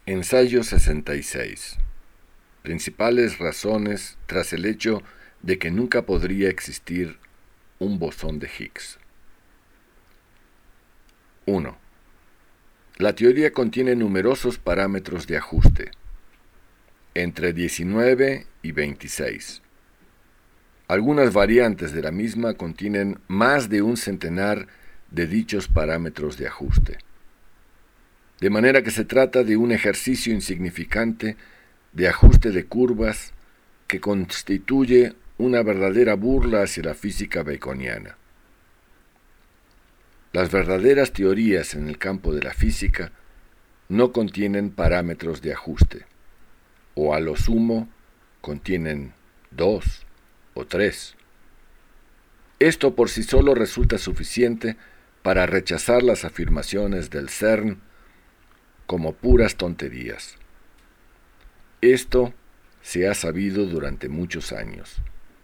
Ensayo 66. Principales razones tras el hecho de que nunca podría existir un bosón de Higgs. 1. La teoría contiene numerosos parámetros de ajuste, entre 19 y 26. Algunas variantes de la misma contienen más de un centenar de dichos parámetros de ajuste. De manera que se trata de un ejercicio insignificante de ajuste de curvas que constituye una verdadera burla hacia la física baconiana. Las verdaderas teorías en el campo de la física no contienen parámetros de ajuste, o a lo sumo contienen 2 o 3. Esto por sí solo resulta suficiente para rechazar las afirmaciones del CERN como puras tonterías. Esto se ha sabido durante muchos años.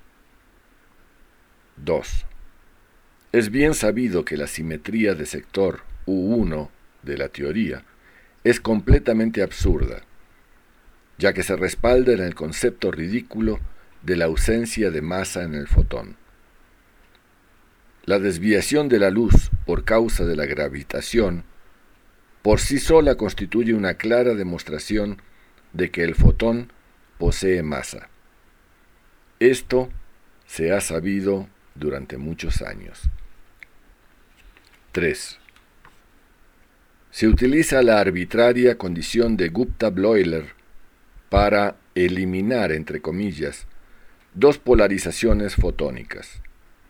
2. Es bien sabido que la simetría de sector U1 de la teoría es completamente absurda, ya que se respalda en el concepto ridículo de la ausencia de masa en el fotón. La desviación de la luz por causa de la gravitación por sí sola constituye una clara demostración de que el fotón posee masa. Esto se ha sabido durante muchos años. 3. Se utiliza la arbitraria condición de Gupta-Bloiler para eliminar, entre comillas, dos polarizaciones fotónicas.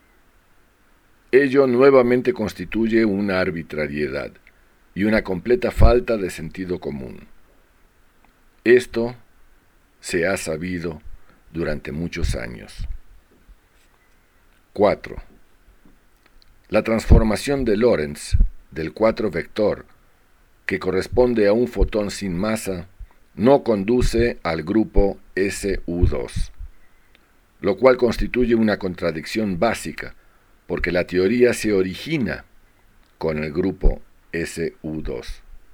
Ello nuevamente constituye una arbitrariedad y una completa falta de sentido común. Esto se ha sabido durante muchos años. 4. La transformación de Lorentz del 4-vector, que corresponde a un fotón sin masa, no conduce al grupo SU2, lo cual constituye una contradicción básica, porque la teoría se origina con el grupo SU2.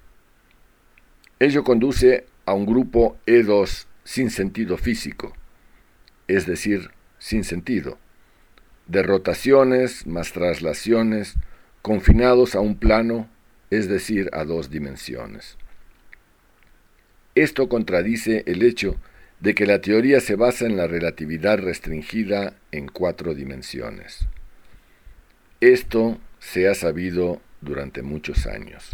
Ello conduce a un grupo E2 sin sentido físico, es decir, sin sentido, de rotaciones más traslaciones confinados a un plano, es decir, a 2 dimensiones. Esto contradice el hecho de que la teoría se basa en la relatividad restringida en 4 dimensiones. Esto se ha sabido durante muchos años.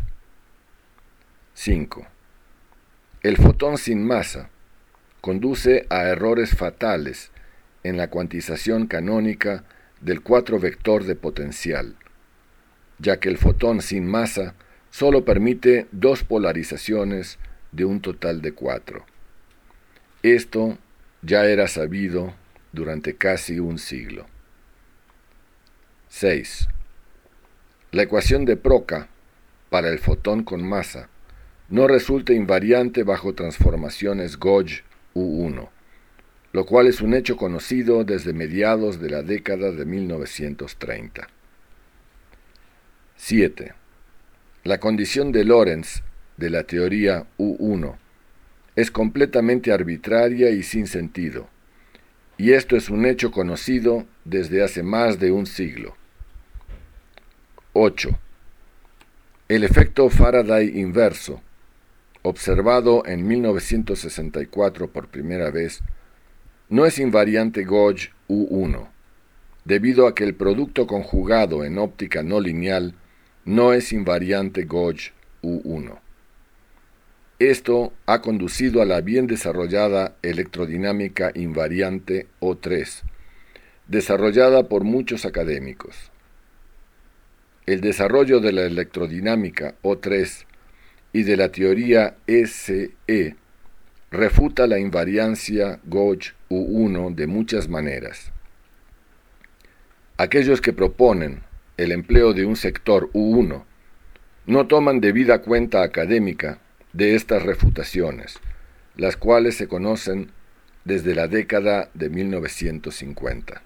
5. El fotón sin masa conduce a errores fatales en la cuantización canónica del 4-vector de potencial, ya que el fotón sin masa solo permite 2 polarizaciones de un total de 4. Esto ya era sabido durante casi un siglo. 6. La ecuación de Proca para el fotón con masa no resulta invariante bajo transformaciones Gauge U1, lo cual es un hecho conocido desde mediados de la década de 1930. 7. La condición de Lorentz de la teoría U1 es completamente arbitraria y sin sentido, y esto es un hecho conocido desde hace más de un siglo. 8. El efecto Faraday inverso, observado en 1964 por primera vez, no es invariante Gauge U1, debido a que el producto conjugado en óptica no lineal no es invariante Gauge U1. Esto ha conducido a la bien desarrollada electrodinámica invariante O3, desarrollada por muchos académicos. El desarrollo de la electrodinámica O3 y de la teoría SE refuta la invariancia Gauge U1 de muchas maneras. Aquellos que proponen el empleo de un sector U1 no toman debida cuenta académica de estas refutaciones, las cuales se conocen desde la década de 1950.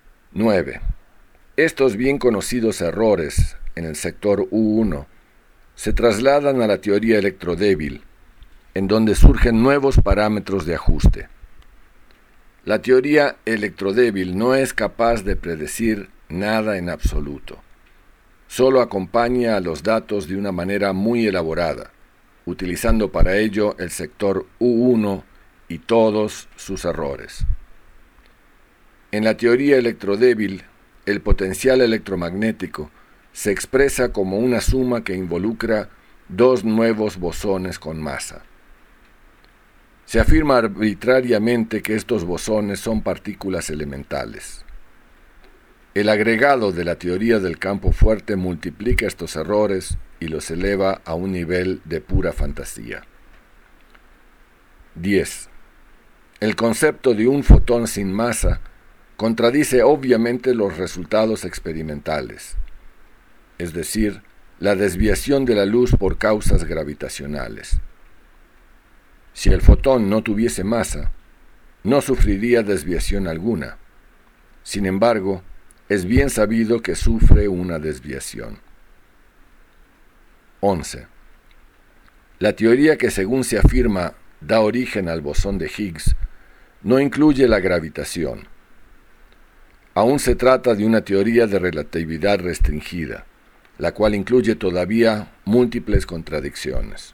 9. Estos bien conocidos errores en el sector U1 se trasladan a la teoría electrodébil, en donde surgen nuevos parámetros de ajuste. La teoría electrodébil no es capaz de predecir nada en absoluto. Solo acompaña a los datos de una manera muy elaborada, utilizando para ello el sector U1 y todos sus errores. En la teoría electrodébil, el potencial electromagnético se expresa como una suma que involucra dos nuevos bosones con masa. Se afirma arbitrariamente que estos bosones son partículas elementales. El agregado de la teoría del campo fuerte multiplica estos errores y los eleva a un nivel de pura fantasía. 10. El concepto de un fotón sin masa contradice obviamente los resultados experimentales, es decir, la desviación de la luz por causas gravitacionales. Si el fotón no tuviese masa, no sufriría desviación alguna. Sin embargo, es bien sabido que sufre una desviación. 11. La teoría que según se afirma da origen al bosón de Higgs no incluye la gravitación. Aún se trata de una teoría de relatividad restringida, la cual incluye todavía múltiples contradicciones.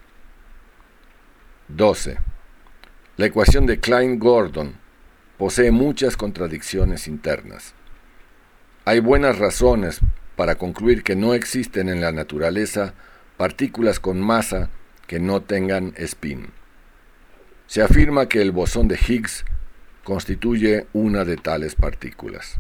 12. La ecuación de Klein-Gordon posee muchas contradicciones internas. Hay buenas razones para concluir que no existen en la naturaleza partículas con masa que no tengan spin. Se afirma que el bosón de Higgs constituye una de tales partículas.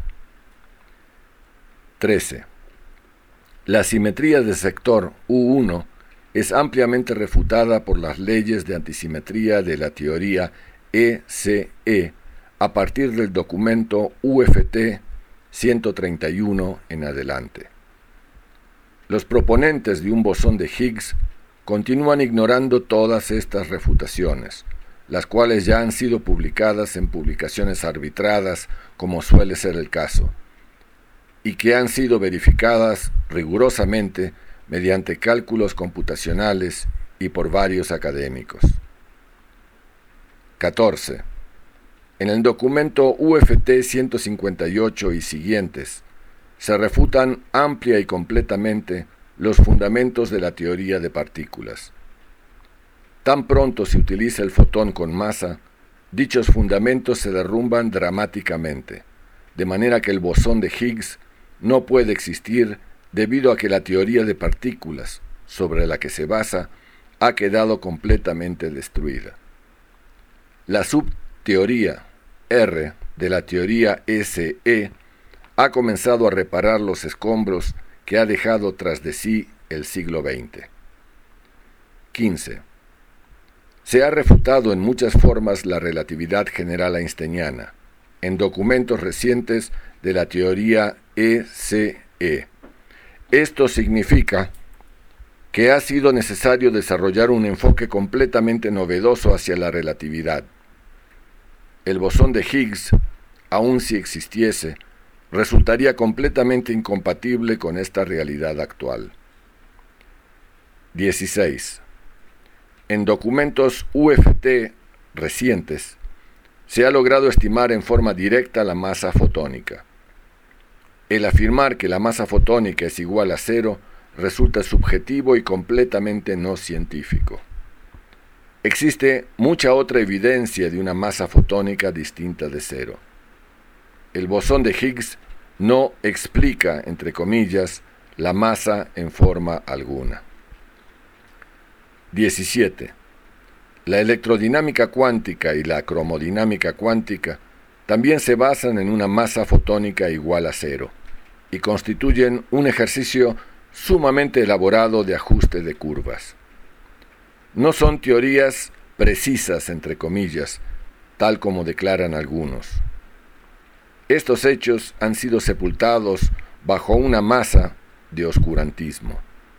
13. La simetría del sector U1 es ampliamente refutada por las leyes de antisimetría de la teoría ECE a partir del documento UFT 131 en adelante. Los proponentes de un bosón de Higgs continúan ignorando todas estas refutaciones, las cuales ya han sido publicadas en publicaciones arbitradas, como suele ser el caso, y que han sido verificadas rigurosamente mediante cálculos computacionales y por varios académicos. 14. En el documento UFT 158 y siguientes, se refutan amplia y completamente los fundamentos de la teoría de partículas. Tan pronto se utiliza el fotón con masa, dichos fundamentos se derrumban dramáticamente, de manera que el bosón de Higgs no puede existir debido a que la teoría de partículas, sobre la que se basa, ha quedado completamente destruida. La subteoría R de la teoría SE ha comenzado a reparar los escombros que ha dejado tras de sí el siglo XX. 15. Se ha refutado en muchas formas la relatividad general einsteiniana, en documentos recientes de la teoría ECE. Esto significa que ha sido necesario desarrollar un enfoque completamente novedoso hacia la relatividad. El bosón de Higgs, aun si existiese, resultaría completamente incompatible con esta realidad actual. 16. En documentos UFT recientes, se ha logrado estimar en forma directa la masa fotónica. El afirmar que la masa fotónica es igual a cero resulta subjetivo y completamente no científico. Existe mucha otra evidencia de una masa fotónica distinta de cero. El bosón de Higgs no explica, entre comillas, la masa en forma alguna. 17. La electrodinámica cuántica y la cromodinámica cuántica también se basan en una masa fotónica igual a cero y constituyen un ejercicio sumamente elaborado de ajuste de curvas. No son teorías precisas, entre comillas, tal como declaran algunos. Estos hechos han sido sepultados bajo una masa de oscurantismo.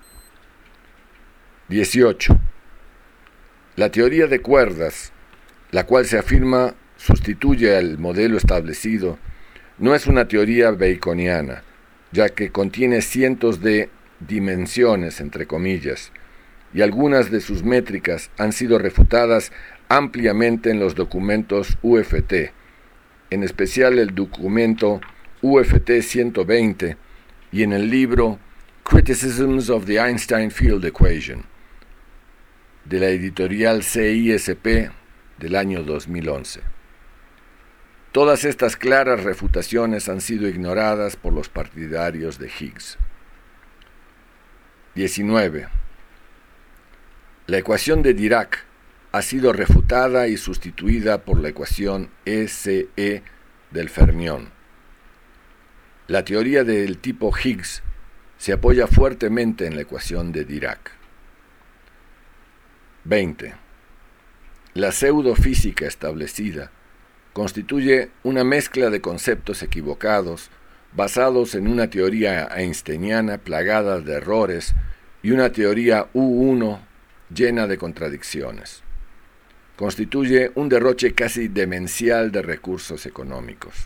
18. La teoría de cuerdas, la cual se afirma sustituye al modelo establecido, no es una teoría baconiana, ya que contiene cientos de dimensiones, entre comillas, y algunas de sus métricas han sido refutadas ampliamente en los documentos UFT, en especial el documento UFT 120 y en el libro Criticisms of the Einstein Field Equation, de la editorial CISP del año 2011. Todas estas claras refutaciones han sido ignoradas por los partidarios de Higgs. 19. La ecuación de Dirac ha sido refutada y sustituida por la ecuación ECE del fermión. La teoría del tipo Higgs se apoya fuertemente en la ecuación de Dirac. 20. La pseudofísica establecida constituye una mezcla de conceptos equivocados basados en una teoría einsteiniana plagada de errores y una teoría U1 llena de contradicciones. Constituye un derroche casi demencial de recursos económicos.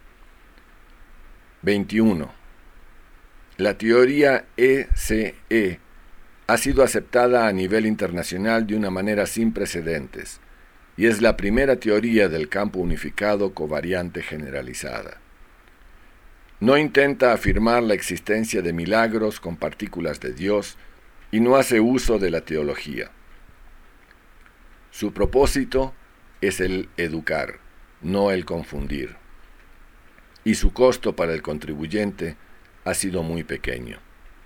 21. La teoría ECE ha sido aceptada a nivel internacional de una manera sin precedentes y es la primera teoría del campo unificado covariante generalizada. No intenta afirmar la existencia de milagros con partículas de Dios y no hace uso de la teología. Su propósito es el educar, no el confundir, y su costo para el contribuyente ha sido muy pequeño.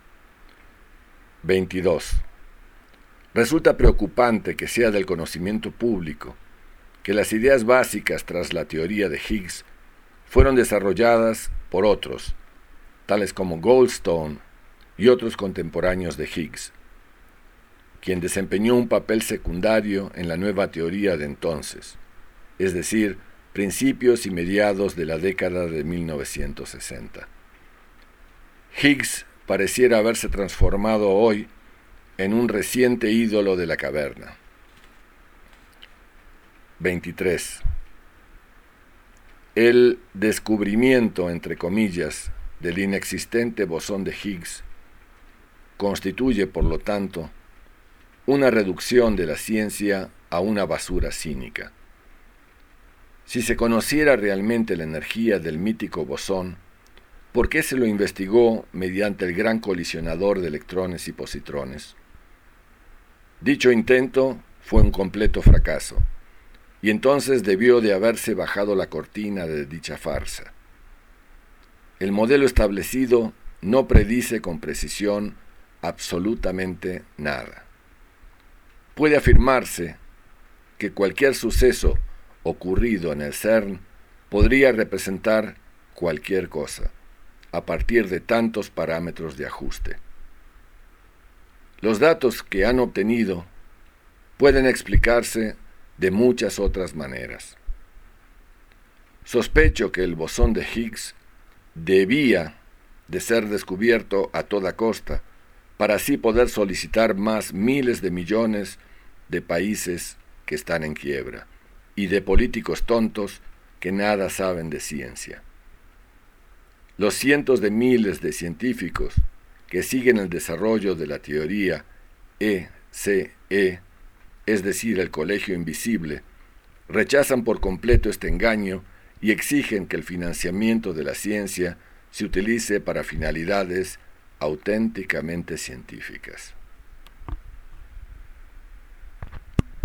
22. Resulta preocupante que sea del conocimiento público que las ideas básicas tras la teoría de Higgs fueron desarrolladas por otros, tales como Goldstone y otros contemporáneos de Higgs, quien desempeñó un papel secundario en la nueva teoría de entonces, es decir, principios y mediados de la década de 1960. Higgs pareciera haberse transformado hoy en un reciente ídolo de la caverna. 23. El descubrimiento, entre comillas, del inexistente bosón de Higgs constituye, por lo tanto, una reducción de la ciencia a una basura cínica. Si se conociera realmente la energía del mítico bosón, ¿por qué se lo investigó mediante el gran colisionador de electrones y positrones? Dicho intento fue un completo fracaso, y entonces debió de haberse bajado la cortina de dicha farsa. El modelo establecido no predice con precisión absolutamente nada. Puede afirmarse que cualquier suceso ocurrido en el CERN podría representar cualquier cosa, a partir de tantos parámetros de ajuste. Los datos que han obtenido pueden explicarse de muchas otras maneras. Sospecho que el bosón de Higgs debía de ser descubierto a toda costa, para así poder solicitar más miles de millones de países que están en quiebra y de políticos tontos que nada saben de ciencia. Los cientos de miles de científicos que siguen el desarrollo de la teoría ECE, es decir, el colegio invisible, rechazan por completo este engaño y exigen que el financiamiento de la ciencia se utilice para finalidades auténticamente científicas.